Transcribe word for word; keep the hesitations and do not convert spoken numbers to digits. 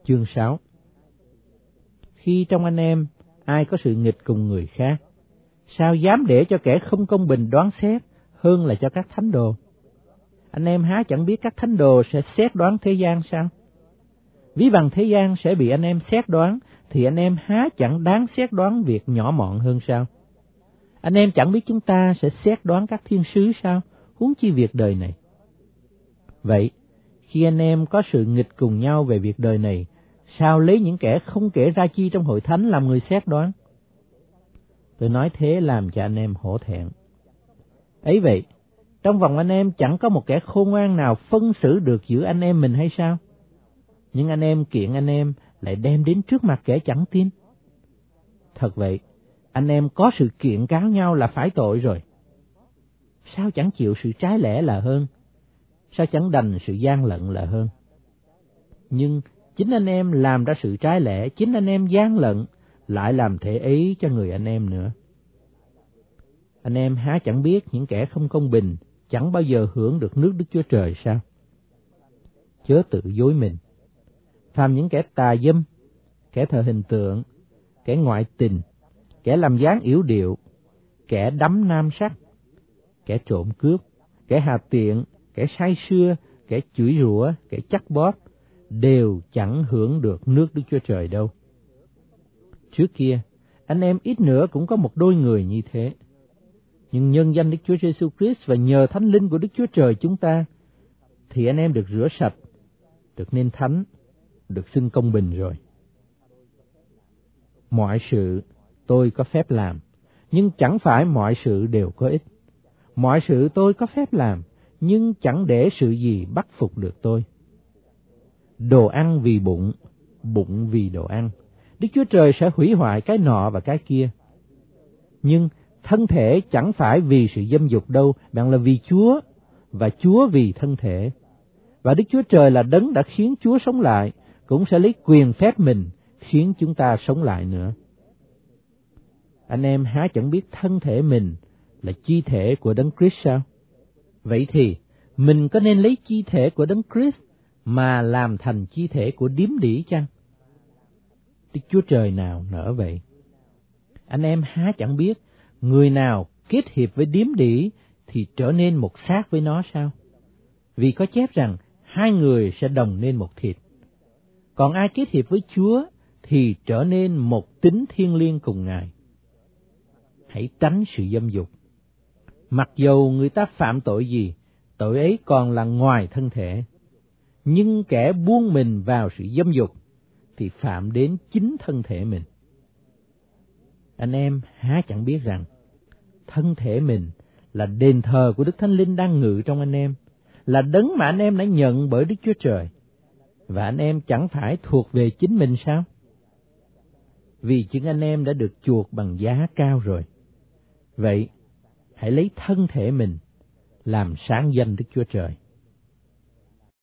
Chương sáu. Khi trong anh em ai có sự nghịch cùng người khác, sao dám để cho kẻ không công bình đoán xét hơn là cho các thánh đồ? Anh em há chẳng biết các thánh đồ sẽ xét đoán thế gian sao? Ví bằng thế gian sẽ bị anh em xét đoán, thì anh em há chẳng đáng xét đoán việc nhỏ mọn hơn sao? Anh em chẳng biết chúng ta sẽ xét đoán các thiên sứ sao, huống chi việc đời này. Vậy, khi anh em có sự nghịch cùng nhau về việc đời này, sao lấy những kẻ không kể ra chi trong hội thánh làm người xét đoán? Tôi nói thế làm cho anh em hổ thẹn. Ấy vậy, trong vòng anh em chẳng có một kẻ khôn ngoan nào phân xử được giữa anh em mình hay sao? Nhưng anh em kiện anh em lại đem đến trước mặt kẻ chẳng tin. Thật vậy, anh em có sự kiện cáo nhau là phải tội rồi. Sao chẳng chịu sự trái lẽ là hơn? Sao chẳng đành sự gian lận là hơn? Nhưng chính anh em làm ra sự trái lẽ, chính anh em gian lận, lại làm thể ấy cho người anh em nữa. Anh em há chẳng biết những kẻ không công bình chẳng bao giờ hưởng được nước Đức Chúa Trời sao? Chớ tự dối mình. Phàm những kẻ tà dâm, kẻ thờ hình tượng, kẻ ngoại tình, kẻ làm dáng yểu điệu, kẻ đắm nam sắc, kẻ trộm cướp, kẻ hà tiện, kẻ say sưa, kẻ chửi rủa, kẻ chắc bóp, đều chẳng hưởng được nước Đức Chúa Trời đâu. Trước kia, anh em ít nữa cũng có một đôi người như thế. Nhưng nhân danh Đức Chúa Giêsu Christ và nhờ Thánh Linh của Đức Chúa Trời chúng ta, thì anh em được rửa sạch, được nên thánh, được xưng công bình rồi. Mọi sự tôi có phép làm, nhưng chẳng phải mọi sự đều có ích. Mọi sự tôi có phép làm, nhưng chẳng để sự gì bắt phục được tôi. Đồ ăn vì bụng, bụng vì đồ ăn. Đức Chúa Trời sẽ hủy hoại cái nọ và cái kia. Nhưng thân thể chẳng phải vì sự dâm dục đâu, bạn là vì Chúa, và Chúa vì thân thể. Và Đức Chúa Trời là đấng đã khiến Chúa sống lại, cũng sẽ lấy quyền phép mình khiến chúng ta sống lại nữa. Anh em há chẳng biết thân thể mình là chi thể của đấng Christ sao? Vậy thì mình có nên lấy chi thể của đấng Christ mà làm thành chi thể của điếm đỉ chăng? Đức Chúa Trời nào nỡ vậy? Anh em há chẳng biết người nào kết hiệp với điếm đỉ thì trở nên một xác với nó sao? Vì có chép rằng hai người sẽ đồng nên một thịt. Còn ai kết hiệp với Chúa thì trở nên một tính thiêng liêng cùng Ngài. Hãy tránh sự dâm dục. Mặc dầu người ta phạm tội gì, tội ấy còn là ngoài thân thể. Nhưng kẻ buông mình vào sự dâm dục thì phạm đến chính thân thể mình. Anh em há chẳng biết rằng thân thể mình là đền thờ của Đức Thánh Linh đang ngự trong anh em, là đấng mà anh em đã nhận bởi Đức Chúa Trời, và anh em chẳng phải thuộc về chính mình sao? Vì chính anh em đã được chuộc bằng giá cao rồi. Vậy, hãy lấy thân thể mình làm sáng danh Đức Chúa Trời.